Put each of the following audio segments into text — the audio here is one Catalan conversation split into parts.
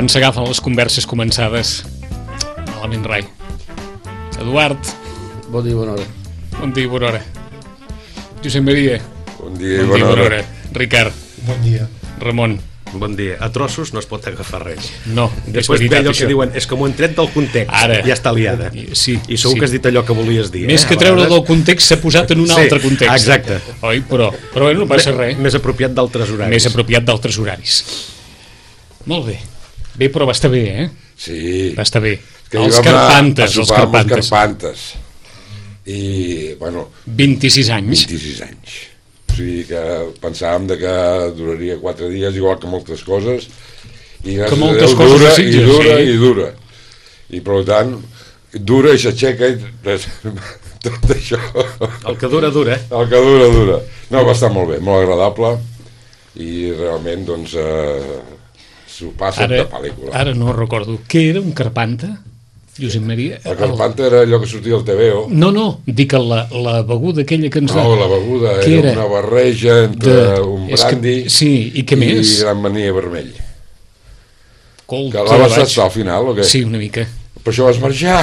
quan s'agafen les converses començades. Malament rai. Eduard. Bon dia i bona hora. Bon dia i bona hora. Josep Maria. Bon dia i bona hora. Ricard. Bon dia. Ramon. Bon dia. A trossos no es pot agafar res. No, després ve allò que diuen, és que m'ho han tret del context. Ara, ja està liada. Sí, I segur que has dit allò que volies dir. Més que treure del context s'ha posat en un altre context. Exacte. Oi, però bueno, no passa res. Més apropiat d'altres horaris. Més apropiat d'altres horaris. Molt bé. Bé, però va estar bé, eh? Sí. Va estar bé. Que els Carpantes. I, bueno... 26 anys. 26 anys. O sigui que pensàvem que duraria 4 dies, igual que moltes coses, i gràcies a Déu dura i dura i dura. I per tant, dura i s'aixeca i tot això. El que dura, dura. El que dura, dura. No, va estar molt bé, molt agradable, i realment, doncs, s'ho passa de pel·lícula. Ara no recordo. Què era un Carpanta? Josep Maria? El Carpanta era allò que sortia al TVO. No, dic que la beguda aquella que ens va... No, la beguda era una barreja entre un brandy i què més? I gran mania vermell. Que la vas estar al final, o què? Sí, una mica. Per això vas marxar.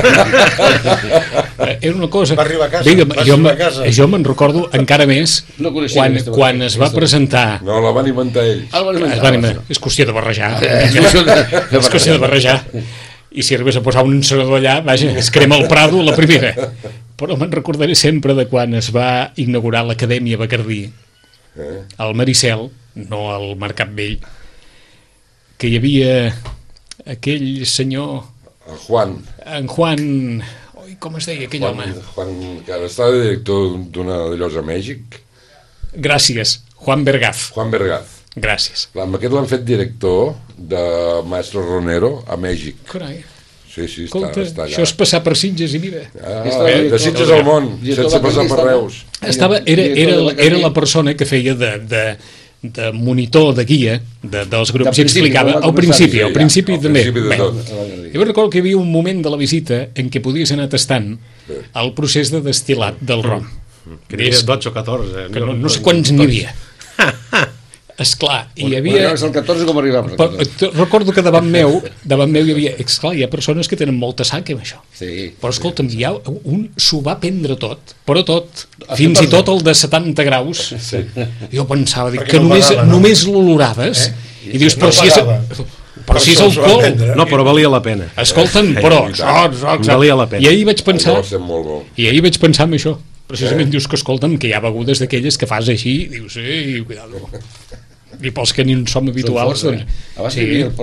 Era una cosa... Va arribar a casa. Jo me'n recordo encara més quan es va presentar... No, la van inventar ells. És qüestió de barrejar. És qüestió de barrejar. I si arribés a posar un encenedor allà, vaja, es crema el Prado la primera. Però me'n recordaré sempre de quan es va inaugurar l'Acadèmia Bacardí, al Maricel, no al Mercat Vell, que hi havia aquell senyor... En Juan... Com es deia aquell home? Juan, que ara està director d'una d'allòs a Mèxic. Gràcies, Juan Vergaz. Gràcies. Amb aquest l'han fet director de Maestro Ronero a Mèxic. Carai. Sí, escolta, està allà. Això és passar per Sitges i mira. De Sitges al món, sense passar per Reus. Era la persona que feia de monitor, de guia dels grups i explicava al principi també. Jo recordo que hi havia un moment de la visita en què podies anar tastant el procés de destil·lat del rom. Que n'hi havia 12 o 14. No sé quants n'hi havia. Esclar, hi havia... El 14 com arribàvem. Recordo que davant meu hi havia... Esclar, hi ha persones que tenen molta sac amb això. Però escolta'm, un s'ho va prendre tot, però tot, fins i tot el de 70 graus. Jo pensava que només l'oloraves i dius, però si és alcohol... No, però valia la pena. Escolta'm, però... Valia la pena. I ahir vaig pensar en això. Precisament dius que, escolta'm, que hi ha begudes d'aquelles que fas així, dius, cuidado. I pels que ni en som habituals, doncs... Abans hi havia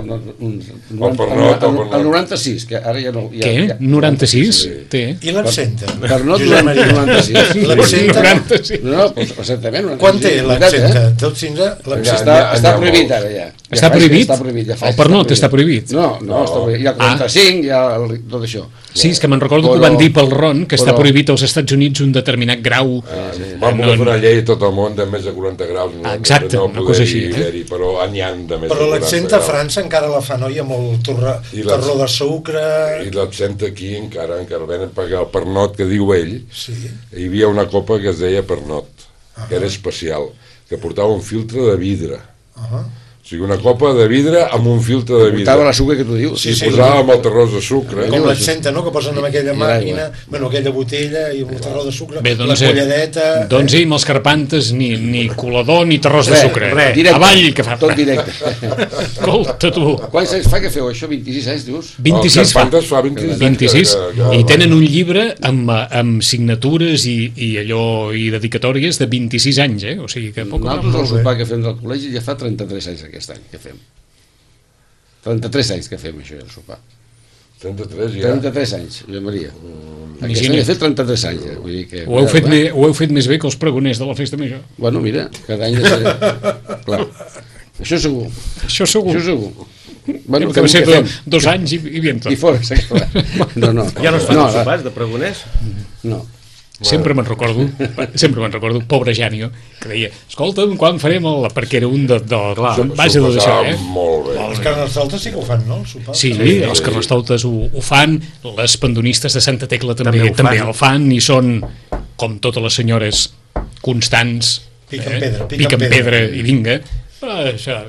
el 96, que ara ja no... Què? 96? Té. I l'absenta? Pernot 96. L'absenta? No, exactament. Quan té l'absenta? Tot fins a l'absenta? Està prohibit ara, ja. Està prohibit? El pernot està prohibit? No, està prohibit. Hi ha 45, hi ha tot això. Sí, és que me'n recordo que ho van dir pel ron, que està prohibit als Estats Units un determinat grau. Van voler fer una llei a tot el món de més de 40 graus. Exacte, una cosa així. Però n'hi ha de més de 40 graus. Però l'absenta a França encara la fan, oi? Amb el torró de sucre... I l'absenta aquí encara venen, perquè el pernot que diu ell, hi havia una copa que es deia pernot, que era especial, que portava un filtre de vidre. O sigui, una copa de vidre amb un filtre de vidre. Portava la sucre que tu dius. Sí, posava amb el terrós de sucre. Com l'absenta, no?, que posen amb aquella màquina, bueno, aquella botella i amb el terrós de sucre, la colladeta... Doncs amb els Carpantes ni colador ni terrós de sucre. Avall, que fa... Tot directe. Escolta, tu. Quants anys fa que feu això? 26 anys, dius? 26 fa. Els Carpantes fa 26 anys. I tenen un llibre amb signatures i allò i dedicatòries de 26 anys, O sigui que... Nosaltres el sopar que fem del col·legi ja fa 33 anys aquest any que fem. 33 anys que fem això, el sopar. 33 ja? 33 anys, Joan Maria. Aquest any he fet 33 anys. Vull dir que, ho heu fet més bé que els pregoners de la festa major. Bueno, mira, cada any... Clar. Això segur. Això segur. Bueno, que va ser 2 anys i viento. I fora, clar. No. Ja no es fan els sopars de pregoners? No. Sempre me'n recordo, pobre Janio, que deia, escolta'm, quan farem el... perquè era un base de això, Molt bé. Els carnestoltes sí que ho fan, no? Sí, els carnestoltes ho fan, les pandonistes de Santa Tecla també el fan, i són, com totes les senyores, constants, piquen pedra i vinga, però això, bé,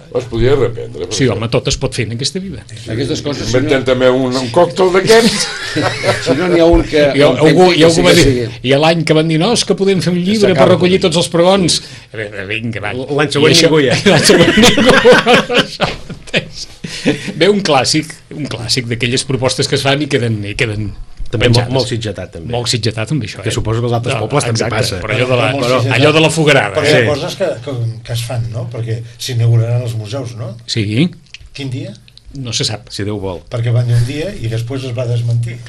Es podia reprendre. Sí, home, tot es pot fer en aquesta vida. Aquestes coses... Inventem també un còctel d'aquests. Si no n'hi ha un que... Algú va dir, i l'any que van dir, no, és que podem fer un llibre per recollir tots els pregons. Vinga, va. L'any següent ningú ja. L'any següent ningú. Ve un clàssic d'aquelles propostes que es fan i queden també molt sitgetat, també. Molt sitgetat, també, això. Que suposo que als altres pobles també passa. Però allò de la fogarada. Però hi ha coses que es fan, no? Perquè s'inauguraran els museus, no? Sí. Quin dia? No se sap. Si Déu vol. Perquè van dir un dia i després es va desmentir.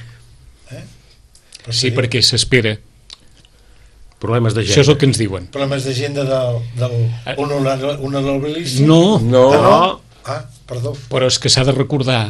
Sí, perquè s'espera. Problemes d'agenda. Això és el que ens diuen. Problemes d'agenda del honorabilisme? No. Ah, perdó. Però és que s'ha de recordar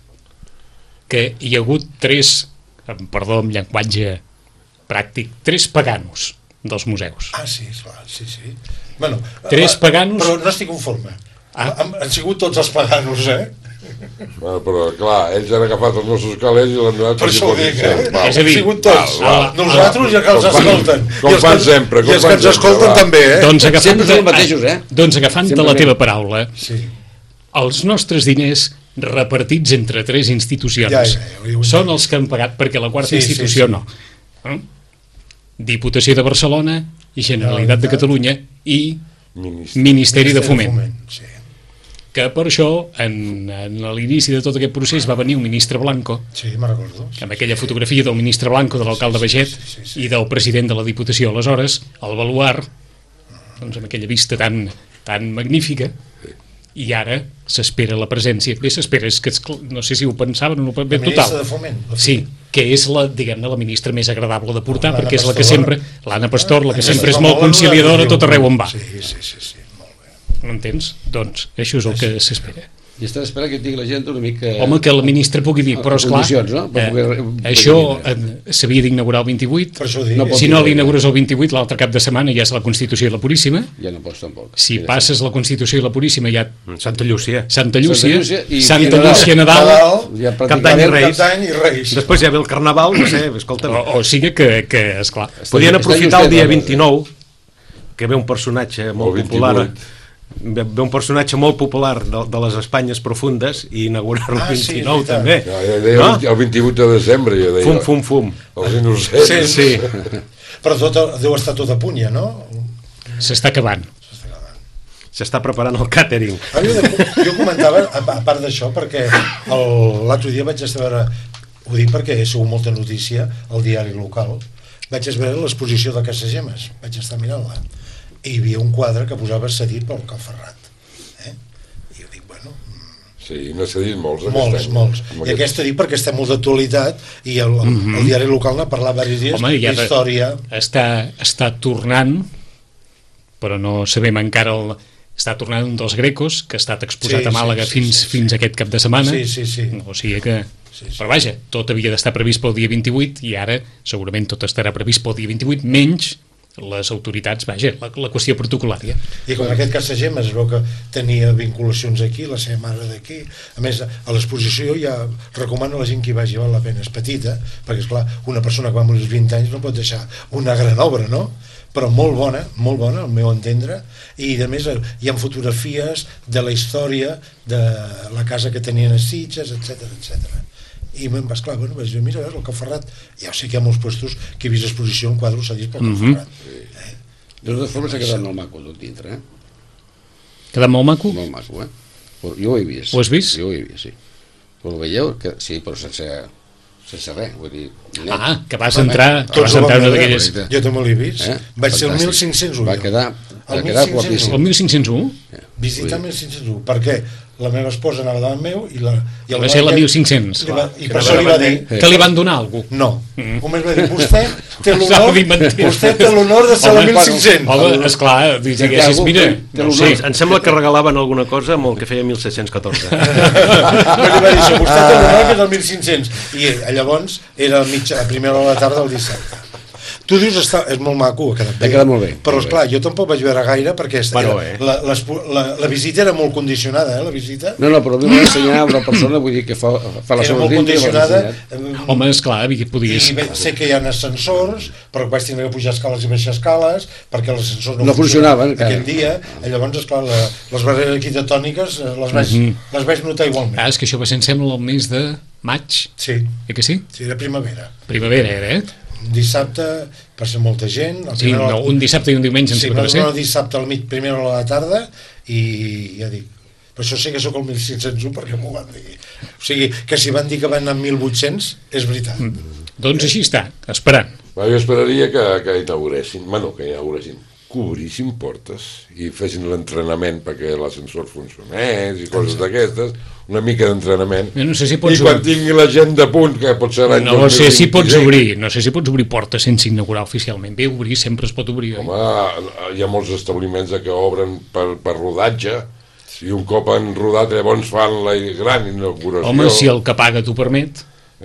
que hi ha hagut perdó, amb llenguatge pràctic, 3 paganos dels museus. Ah, sí, clar, sí. Bueno, 3 paganos... Però no estic conforme. Han sigut tots els paganos, Bueno, però, clar, ells han agafat els nostres calés i l'han donat... Per això ho dic, És a dir, han sigut tots. Nosaltres ja que els escolten. Com fan sempre. I els que ens escolten també, Doncs sempre són els mateixos, Doncs agafant de la teva paraula, Sí. els nostres diners repartits entre 3 institucions són els que han pagat, perquè la quarta institució no. Diputació de Barcelona, Generalitat de Catalunya i Ministeri de Foment. Que per això, en l'inici de tot aquest procés, va venir un ministre Blanco, me'n recordo, amb aquella fotografia del ministre Blanco, de l'alcalde Baget, i del president de la Diputació aleshores, el baluard, doncs amb aquella vista tan magnífica, i ara s'espera la presència. Bé, s'espera, és que no sé si ho pensaven o no, bé, total. De Foment. Sí, que és diguem-ne, la ministra més agradable de portar, perquè és la que sempre, l'Anna Pastor, la que sempre és molt conciliadora tot arreu on va. Sí, molt bé. M'entens? Doncs això és el que s'espera. I estan esperant que et digui la gent una mica... Home, que la ministra pugui dir, però esclar, això s'havia d'inaugurar el 28, si no l'inaugures el 28, l'altre cap de setmana ja és la Constitució i la Puríssima. Ja no pots tampoc. Si passes la Constitució i la Puríssima ja... Santa Llúcia, Nadal, Cap d'Any i Reis. Després ja ve el Carnaval, no sé, escolta... O sigui que esclar... Podien aprofitar el dia 29, que ve un personatge molt popular... Ve un personatge molt popular de les Espanyes profundes i inaugurar el 29 també. El 28 de desembre, jo deia. Fum. Els innocents. Sí. Però deu estar tot a punt ja, no? S'està acabant. S'està preparant el càtering. Jo comentava, a part d'això, perquè l'altre dia vaig estar a veure, ho dic perquè he sigut molta notícia al diari local, vaig estar a veure l'exposició de Casagemes, vaig estar mirant-la. I hi havia un quadre que posava cedit pel Calferrat. I jo dic, bueno... Sí, n'ha cedit molts. Molts. I aquesta dic perquè està molt d'actualitat i el diari local n'ha parlat diversos dies d'història. Està tornant, però no sabem encara... Està tornant un dels Grecos, que ha estat exposat a Màlaga fins aquest cap de setmana. Sí. O sigui que... Però vaja, tot havia d'estar previst pel dia 28 i ara segurament tot estarà previst pel dia 28, menys les autoritats, vaja, la qüestió protocolària. I com en aquest cas Casagemes es veu que tenia vinculacions aquí, la seva mare d'aquí. A més, a l'exposició ja recomano a la gent que hi vagi, val la pena, és petita, perquè esclar, una persona que va morir als 20 anys no pot deixar una gran obra, no? Però molt bona, al meu entendre, i a més hi ha fotografies de la història de la casa que tenien a Sitges, etc. I esclar, bueno, vaig dir, mira, el Calferrat, ja sé que hi ha molts puestos que he vist exposició en quadros cedits pel Calferrat. De totes formes s'ha quedat molt maco tot dintre, Quedat molt maco? Molt maco, Jo ho he vist. Ho has vist? Jo ho he vist, sí. Però ho veieu? Sí, però sense res, vull dir... Que vas entrar una d'aquelles... Jo també l'he vist. Vaig ser el 1501. Va quedar guapíssim. El 1501? Visitar el 1501. Per què? La meva esposa anava davant meu i va ser la 1500. I per això li va dir... Que li van donar a algú? No. Només va dir, vostè té l'honor de ser la 1500. Home, esclar, diguessis, mira... Em sembla que regalaven alguna cosa amb el que feia 1614. Però li va dir això, vostè té l'honor que és el 1500. I llavors era a primera hora de la tarda del dissabte. Tu dius és molt maco, ha quedat bé. Ha quedat molt bé. Però, esclar, jo tampoc vaig veure gaire perquè la visita era molt condicionada, la visita. No, però a mi m'ha ensenyat una persona, vull dir que fa la era seva molt condicionada. Home, esclar, podies... I sé que hi ha ascensors, però vaig tenir que pujar escales i baixar escales, perquè els ascensors no funcionaven aquell dia. Llavors, esclar, les barreres arquitectòniques les vaig notar igualment. És que això va ser, em sembla, el mes de maig. Sí. Que sí? Sí, era primavera. Primavera era, Dissabte passa molta gent. Sí, un dissabte i un diumenge sí, no, dissabte al mig, primera hora de la tarda, i ja dic, per això sé que sóc el 1501 perquè m'ho van dir. O sigui, que si van dir que van anar 1.800 és veritat. Doncs així està, esperant. Jo esperaria que inauguressin, cobrissin portes i fessin l'entrenament perquè l'ascensor funcionés i coses d'aquestes, una mica d'entrenament. No sé si i quan tingui la gent de punt, que pot ser l'any 2026... No sé si pots obrir portes sense inaugurar oficialment. Bé, obrir sempre es pot obrir. Home, hi ha molts establiments que obren per rodatge, i un cop han rodat llavors fan la gran inauguració. Home, si el que paga t'ho permet.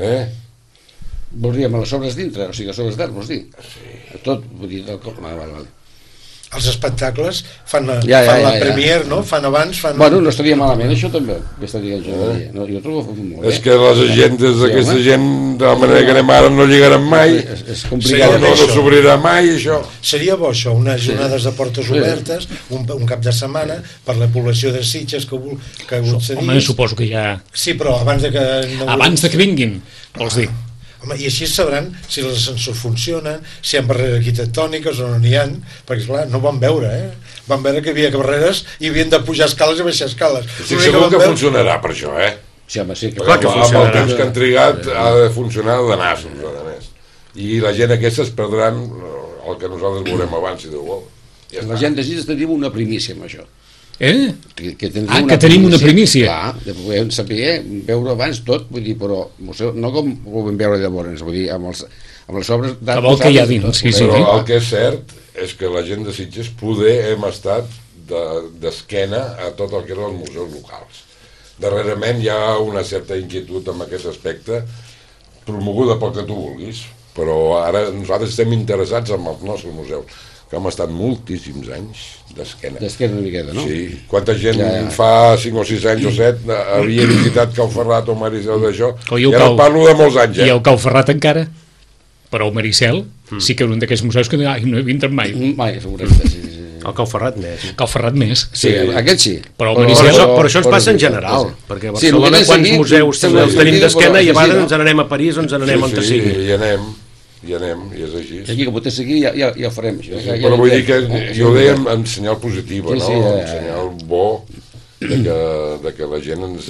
Vols dir, amb les obres dintre, o sigui, les obres d'art, vols dir? Sí. Tot, vull dir, del cop... Vale. Els espectacles fan la premiere, no? Fan abans, Bueno, no estaria malament, això també. No, jo trobo molt bé. És que les agendes d'aquesta gent, de la manera que anem ara, no lligaran mai. És complicat. No s'obrirà mai, això. Seria bo, això, unes jornades de portes obertes, un cap de setmana, per la població de Sitges que accedís. Home, suposo que ja... Sí, però abans de que... Abans de que vinguin, vols dir? Home, i així sabran si els ascensors funcionen, si hi ha barreres arquitectòniques o no n'hi ha, perquè esclar, no van veure, van veure que hi havia barreres i havien de pujar escales i baixar escales. Estic segur que funcionarà per això, Sí, home, sí, clar que funcionarà. Amb el temps que han trigat ha de funcionar de nassos, a més. I la gent aquesta es perdran el que nosaltres veurem abans, si Déu vol. La gent de Sitges tenim una primícia amb això. Que tenim una primícia. Clar, de poder saber, veure abans tot, vull dir, però no com ho vam veure llavors, vull dir, amb les obres d'art. Que vol que hi ha dins, sí. Però el que és cert és que la gent de Sitges poder hem estat d'esquena a tot el que eren els museus locals. Darrerament hi ha una certa inquietud en aquest aspecte, promoguda pel que tu vulguis, però ara nosaltres estem interessats en els nostres museus, que hem estat moltíssims anys d'esquena. D'esquena una miqueta, no? Sí. Quanta gent fa 5 o 6 anys o 7 havia visitat Cau Ferrat o Maricel d'això? I ara parlo de molts anys, I el Cau Ferrat encara? Però el Maricel sí que és un d'aquests museus que no he vist mai. Mai, segurament, sí. El Cau Ferrat més. El Cau Ferrat més. Sí, aquest sí. Però el Maricel... Però això ens passa en general, perquè a Barcelona quants museus els tenim d'esquena i a vegades ens n'anem a París o ens n'anem on sigui. I anem, i és així. Aquí que potser seguir ja ho farem, això. Però vull dir que jo ho deia en senyal positiva, no? En senyal bo, de que la gent ens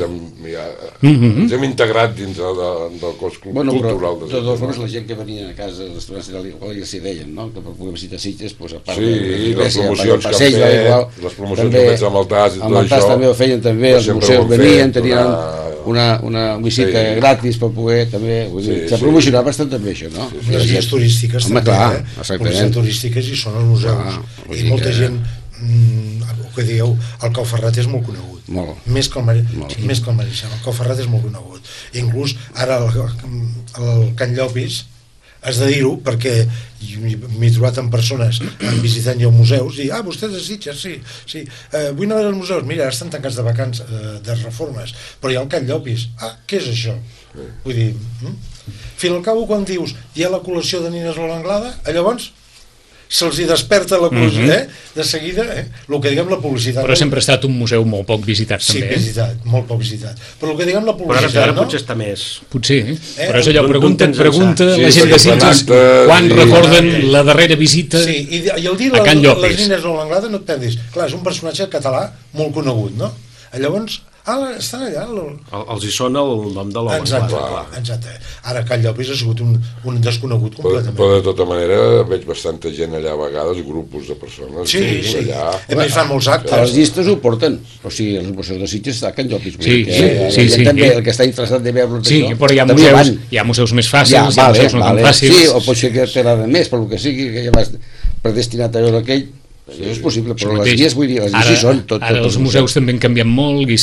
hem integrat dins del cos cultural de Sitges. De totes formes, la gent que venia a casa dels restaurants igual ja s'hi deien, no? Que per poder visitar Sitges, a part de les promocions que han fet, les promocions que han fet amb el TAS i tot això. Amb el TAS també ho feien, també, els museus venien, tenien una visita gratis per poder també, s'ha promocionat bastant també això, no? Les guies turístiques també, les guies turístiques hi són als museus, i molta gent, el que dieu, el Cau Ferrat és molt conegut, més que el Maricel, el Cau Ferrat és molt conegut, inclús ara el Can Llopis, has de dir-ho perquè m'he trobat amb persones visitant jo museus i, vostès de Sitges, sí, vull anar als museus, mira, ara estan tancats de vacances de reformes, però hi ha el Can Llopis, què és això? Vull dir, fin al cabo quan dius hi ha la col·lecció de nines a l'Anglada, llavors se'ls hi desperta la col·lecció, de seguida, el que diguem la publicitat. Però sempre ha estat un museu molt poc visitat, també. Sí, visitat, molt poc visitat. Però el que diguem la publicitat, però ara potser està més. Potser, però és allò, pregunta la gent de Sitges quan recorden la darrera visita a Can Llopis. Sí, i el dir les nines a l'Anglada no et perdis. Clar, és un personatge català molt conegut, no? Llavors, estan allà. Els hi sona el nom de l'Anglada. Exacte. Ara Can Llopis ha sigut un desconegut completament. Però de tota manera veig bastanta gent allà a vegades, grupos de persones. Sí. A més fan molts actes. Els llistes ho porten. O sigui, els museus de Sitges està a Can Llopis. Sí. El que està interessat de veure sí, però hi ha museus més fàcils, hi ha museus no tan fàcils. Sí, o pot ser que t'agrada més, pel que sigui, que ja vas predestinat a veure aquell. Això és possible, però les guies, vull dir, les guies hi són. Ara els museus també han canviat molt, i esclar,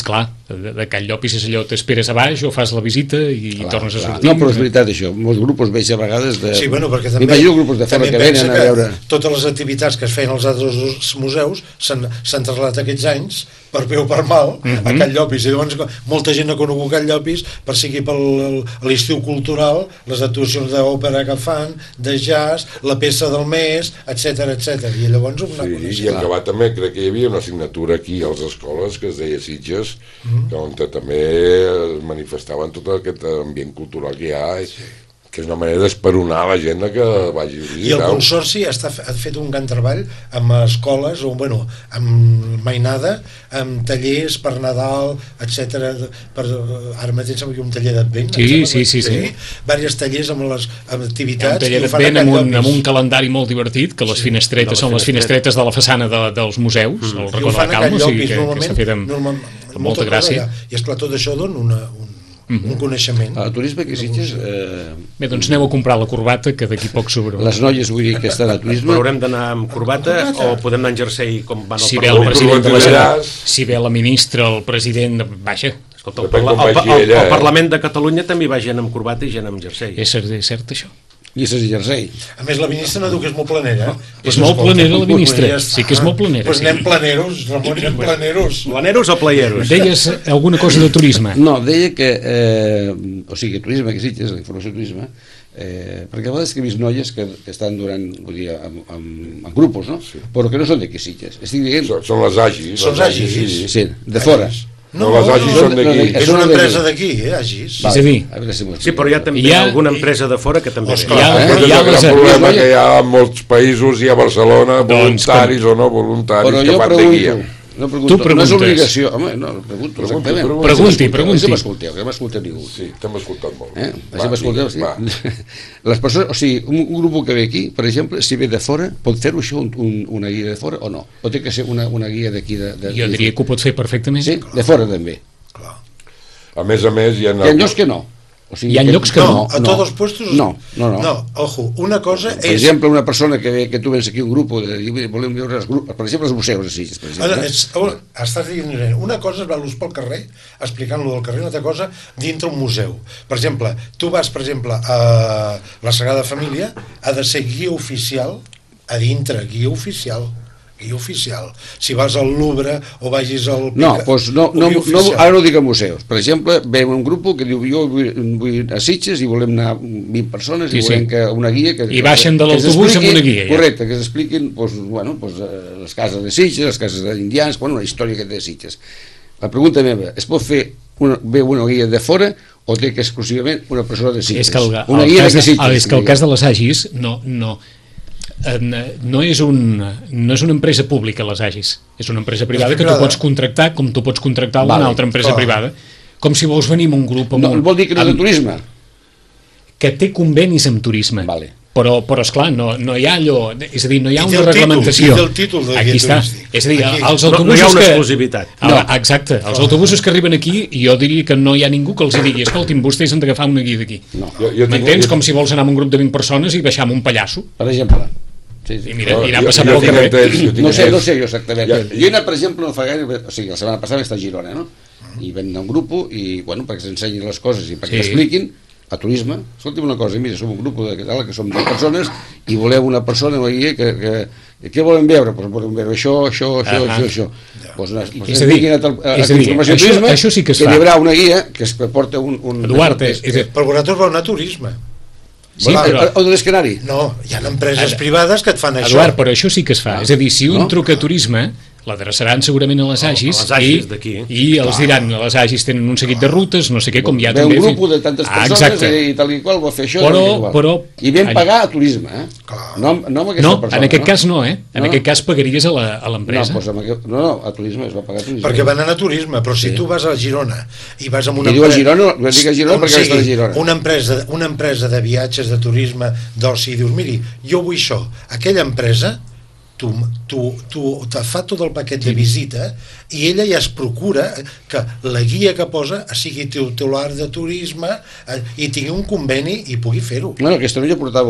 de Can Llopis és allò, t'esperes a baix o fas la visita i tornes a sortir. No, però és veritat això, molts grupos veig a vegades de... Sí, bueno, perquè també... M'imagino grupos de fora que venen a veure... Totes les activitats que es feien als altres museus s'han traslladat aquests anys, per bé o per mal, a Can Llopis, i llavors molta gent ha conegut Can Llopis per seguir per l'estiu cultural, les actuacions d'òpera que fan, de jazz, la peça del mes, etc etc. I llavors i en acabat també crec que hi havia una assignatura aquí a les escoles que es deia Sitges, on també es manifestaven tot aquest ambient cultural que hi ha, que és una manera d'esperonar la gent que vagi a visitar. I el Consorci ha fet un gran treball amb escoles, o bueno, amb mainada, amb tallers per Nadal, etc. Ara mateix sembla que un taller d'Advent. Sí. Diversos tallers amb les activitats. Un taller d'Advent amb un calendari molt divertit, que les finestretes són les finestretes de la façana dels museus, el racó de la Calma, o sigui que s'ha fet amb molta gràcia. I esclar, tot això dona un coneixement. El turisme que Sitges... Bé, doncs aneu a comprar la corbata, que d'aquí poc s'obre. Les noies, vull dir, que estan a turisme... Però haurem d'anar amb corbata o podem anar en jersei com van al Parlament? Si ve la ministra, el president... Vaja, escolta, el Parlament de Catalunya també hi va gent amb corbata i gent amb jersei. És cert això. Llisses i jersei. A més, la ministra no diu que és molt planera. És molt planera la ministra, sí que és molt planera. Doncs anem planeros, Ramon, anem planeros. Planeros o playeros? Deies alguna cosa de turisme? No, deia que, o sigui, turisme que Sitges, la informació de turisme, perquè a vegades que he vist noies que estan durant, vull dir, en grupos, no? Però que no són d'aquí Sitges. Estic dient... Són les Agis. Són Agis. Sí, de fora. No, les Agis són d'aquí. És una empresa d'aquí, Agis. És a dir... Sí, però hi ha també alguna empresa de fora que també... Hi ha el problema que hi ha en molts països, i a Barcelona, voluntaris o no voluntaris, que van de guia. No pregunto, no és obligació. Home, no, pregunto exactament. Pregunti. Si m'escolteu, que m'escolta ningú. Sí, t'hem escoltat molt. Si m'escolteu, sí. Les persones, o sigui, un grup que ve aquí, per exemple, si ve de fora, pot fer-ho això una guia de fora o no? O té que ser una guia d'aquí? Jo diria que ho pot fer perfectament. Sí, de fora també. A més, hi ha... Hi ha llocs que no. O sigui, hi ha llocs que no. A tots els puestos... No. Ojo, una cosa és... Per exemple, una persona que ve, que tu vens aquí un grup, volem veure, per exemple, els museus de Sitges, per exemple. Estàs dient, una cosa és veure-los pel carrer, explicant-lo del carrer, una altra cosa dintre un museu. Per exemple, tu vas, per exemple, a la Sagrada Família, ha de ser guia oficial, a dintre, guia oficial. Si vas al Louvre o vagis al... No, ara no dic a museus. Per exemple, ve un grup que diu jo vull a Sitges i volem anar 20 persones i volem que una guia... I baixen de l'autobús amb una guia. Correcte, que s'expliquin les cases de Sitges, les cases d'indians, la història que té Sitges. La pregunta meva, es pot fer una guia de fora o té que exclusivament una persona de Sitges? És que el cas de les Agis no és una empresa pública, les Agis, és una empresa privada que tu pots contractar com tu pots contractar una altra empresa privada, com si vols venir amb un grup vol dir que no és de turisme? Que té convenis amb turisme, però esclar, no hi ha allò, és a dir, no hi ha una reglamentació. Aquí està, és a dir, els autobusos no hi ha una exclusivitat. Exacte, els autobusos que arriben aquí, jo diria que no hi ha ningú que els digui, escolti'm, vostès han d'agafar una guia d'aquí. M'entens? Com si vols anar amb un grup de 20 persones i baixar amb un pallasso. Per exemple. I mira, anirà passant pel carrer. No sé jo exactament. Jo he anat, per exemple, no fa gaire, o sigui, la setmana passada està a Girona, no? I ven un grup i, perquè s'ensenyin les coses i perquè expliquin a turisme, escolta'm una cosa, mira, som un grup que som 10 persones i volem una persona, una guia què volem veure? Doncs volem veure això. És a dir, això sí que es fa. Que hi haurà una guia que porta un... Eduard, per vosaltres vau anar a turisme. Sí, o de l'Escanari? No, hi ha empreses privades que et fan això. Eduard, però això sí que es fa. És a dir, si un truca a turisme, l'adreçaran segurament a les Agis i els diran, les Agis tenen un seguit de rutes, no sé què, com ja també... Ve un grup de tantes persones i tal i qual vol fer això. I vam pagar a turisme, no amb aquesta persona. En aquest cas no, en aquest cas pagaries a l'empresa. No, a turisme, es va pagar a turisme. Perquè van anar a turisme, però si tu vas a Girona i vas amb una... I diu a Girona, dic a Girona perquè està a Girona. Una empresa de viatges, de turisme, d'oci, i dius, miri, jo vull això. Aquella empresa tu te fa tot el paquet de visita i ella ja es procura que la guia que posa sigui titular de turisme i tingui un conveni i pugui fer-ho. Bueno, aquesta noia portava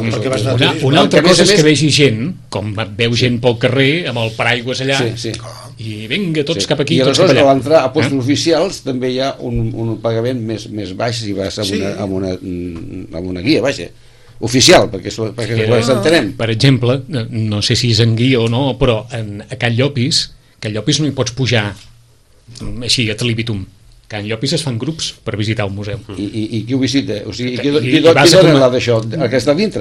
una altra cosa és que vegi gent, com veu gent pel carrer amb el paraigües allà, i vinga, tots cap aquí, i tots cap aleshores allà. a l'entrar a postos oficials també hi ha un pagament més baix si vas amb una guia, vaja, oficial, perquè s'entenem. Per exemple, no sé si és en guia o no, però a Can Llopis no hi pots pujar així a talibitum. A Can Llopis es fan grups per visitar un museu. I qui ho visita? O sigui, qui dona la d'això? El que està dintre?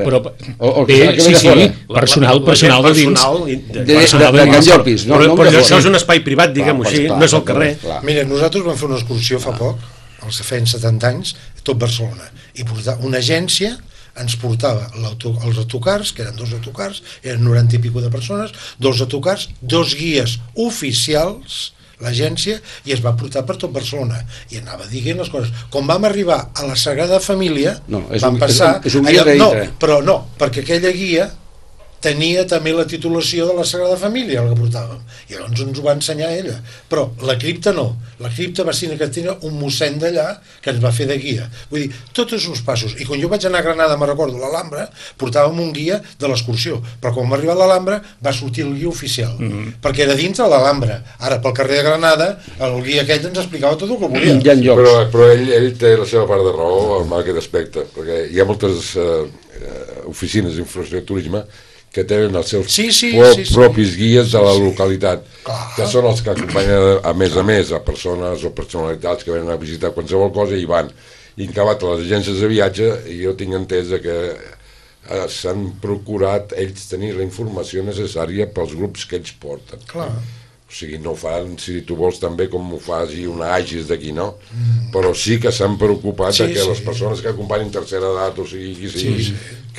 Sí, personal de dins. De Can Llopis. Però això és un espai privat, diguem-ho així, no és el carrer. Mira, nosaltres vam fer una excursió fa poc, els feien 70 anys, tot Barcelona, i una agència ens portava els autocars, que eren 2 autocars, eren 90 i pico de persones, 2 autocars, 2 guies oficials, l'agència, i es va portar per tot Barcelona i anava dient les coses. Quan vam arribar a la Sagrada Família vam passar... És un guia dintre. Però no, perquè aquella guia tenia també la titulació de la Sagrada Família, el que portàvem, i llavors ens ho va ensenyar ella, però la cripta no, la cripta va ser que tenia un mossèn d'allà que ens va fer de guia, vull dir, tots els passos, i quan jo vaig anar a Granada, me'n recordo, a l'Alhambra, portàvem un guia de l'excursió, però quan va arribar a l'Alhambra va sortir el guia oficial, perquè era dintre l'Alhambra, ara pel carrer de Granada el guia aquell ens explicava tot el que volia. Però ell té la seva part de raó en aquest aspecte, perquè hi ha moltes oficines d'informació de turisme que tenen els seus propis guies de la localitat, que són els que acompanyen a més a persones o personalitats que venen a visitar qualsevol cosa i van. I en acabat a les agències de viatge, jo tinc entès que s'han procurat ells tenir la informació necessària pels grups que ells porten. Clar. O sigui, no ho fan, si tu vols, també com ho fas i una Agis d'aquí, no? Però sí que s'han preocupat que les persones que acompanyin tercera edat, o sigui, qui sigui,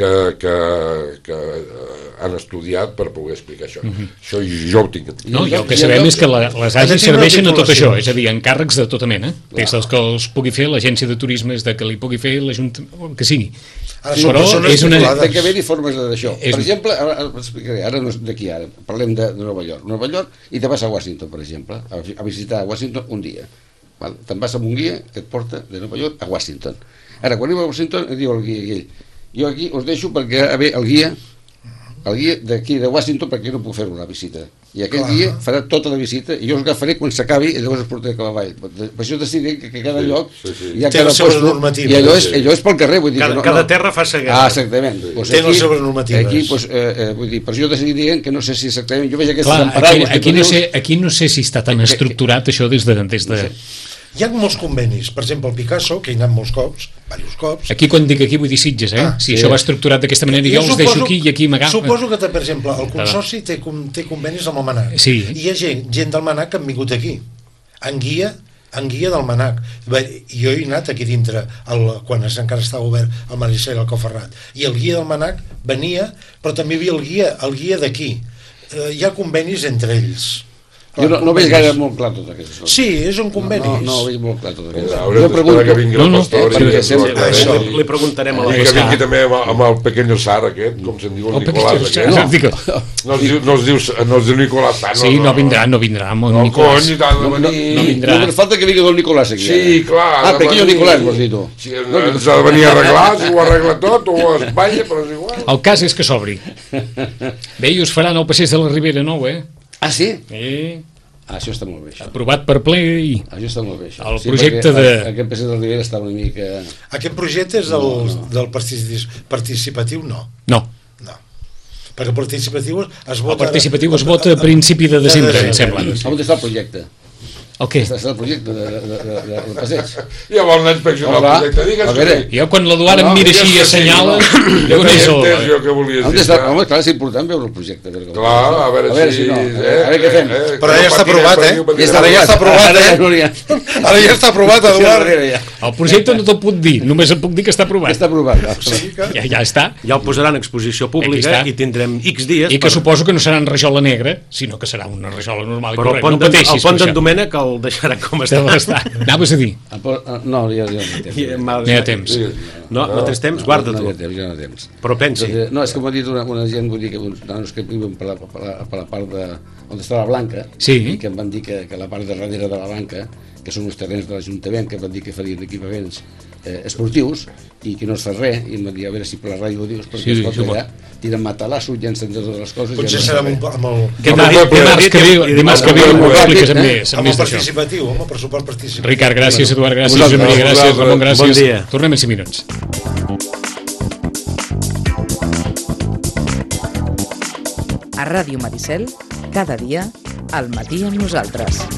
que han estudiat per poder explicar això. Això jo ho tinc. No, i el que sabem és que les agències serveixen a tot això, és a dir, encàrrecs de tota mena. Des dels que els pugui fer l'agència de turisme, des de que li pugui fer l'Ajuntament, que sigui. Però és una... Té que haver-hi formes d'això. Per exemple, ara d'aquí, ara parlem de Nova York, i te vas a Washington, per exemple, a visitar Washington un dia. Te'n vas amb un guia que et porta de Nova York a Washington. Ara, quan arriba a Washington, et diu el guia aquell, jo aquí us deixo perquè el guia d'aquí de Washington, perquè no puc fer una visita, i aquell guia farà tota la visita i jo us agafaré quan s'acabi i llavors us portaré a Clavall. Per això decidit que cada lloc hi ha cada post, i allò és pel carrer, vull dir, cada terra fa sa guerra. Exactament, té les seves normatives. Aquí, vull dir, per això decidit que no sé si exactament, jo veig aquestes paraules aquí no sé si està tan estructurat això des de... Hi ha molts convenis, per exemple el Picasso, que hi ha anat molts cops, diversos cops. Aquí quan dic aquí vull dir Sitges, si això va estructurat d'aquesta manera, jo els deixo aquí i aquí m'agafa. Suposo que, per exemple, el Consorci té convenis amb el MNAC. Sí. I hi ha gent del MNAC que han vingut aquí, en guia del MNAC. Jo he anat aquí dintre, quan encara estava obert el Maricel, el Coferrat, i el guia del MNAC venia, però també hi havia el guia d'aquí. Hi ha convenis entre ells. Jo no veig gaire molt clar tot aquestes coses. Sí, és un conveni. No veig molt clar tot aquestes coses. Haurem d'esperar que vingui la pastora. Li preguntarem a la que vingui també amb el pequeño Sar aquest, com se'n diu el Nicolàs aquest. No es diu Nicolàs Sar. Sí, no vindrà No, cony, no vindrà. No falta que vingui el Nicolàs aquí. Sí, clar. Pequeño Nicolàs, vols dir tu. Ens ha de venir a arreglar, si ho arregla tot, o a Espanya, però és igual. El cas és que s'obri. Bé, i us faran el passeig de la Ribera Nou, Ah, sí? Això està molt bé, això. Aprovat per ple i... Això està molt bé, això. El projecte de... Aquest passeig de la Ribera està una mica... Aquest projecte és del participatiu, no. No. Perquè el participatiu es vota... El participatiu es vota a principi de desembre, em sembla. On està el projecte? El què? Està el projecte del passeig. Ja vol anar a inspeccionar el projecte, digues. Jo quan la Duana em mira així i assenyala... Jo no he entès jo què volies dir. Home, clar, és important veure el projecte. Clar, a veure si... A veure què fem. Però ja està aprovat, Ara ja està aprovat, Ara ja està aprovat, Eduard. El projecte no te'l puc dir, només et puc dir que està aprovat. Està aprovat. Ja està. Ja el posaran en exposició pública i tindrem X dies... I que suposo que no serà en rajola negra, sinó que serà una rajola normal i correcta. No pateixis. El pont d'en Domènec el deixaran com està. Anaves a dir? No, ja no hi ha temps. No tens temps? Guarda-t'ho. Ja no temps. Però pensi. No, és que m'ha dit una gent, vull dir que uns que viuen per la part de... on està la Blanca, i que em van dir que la part de darrere de la Blanca, que són uns terrenys de l'Ajuntament, que van dir que farien equipaments esportius, i que no es fa res, i em va dir, a veure si per la ràdio ho dius, perquè escolta, tiren matalasso, llancen totes les coses... Potser serà amb el... Dimarts que ve ho expliques amb més amb el participatiu, amb el pressupost participatiu. Ricard, gràcies, Eduard, gràcies, Josep Maria, gràcies, Ramon, gràcies. Bon dia. Tornem en 5 minuts. A Ràdio Maricel, cada dia, al matí amb nosaltres.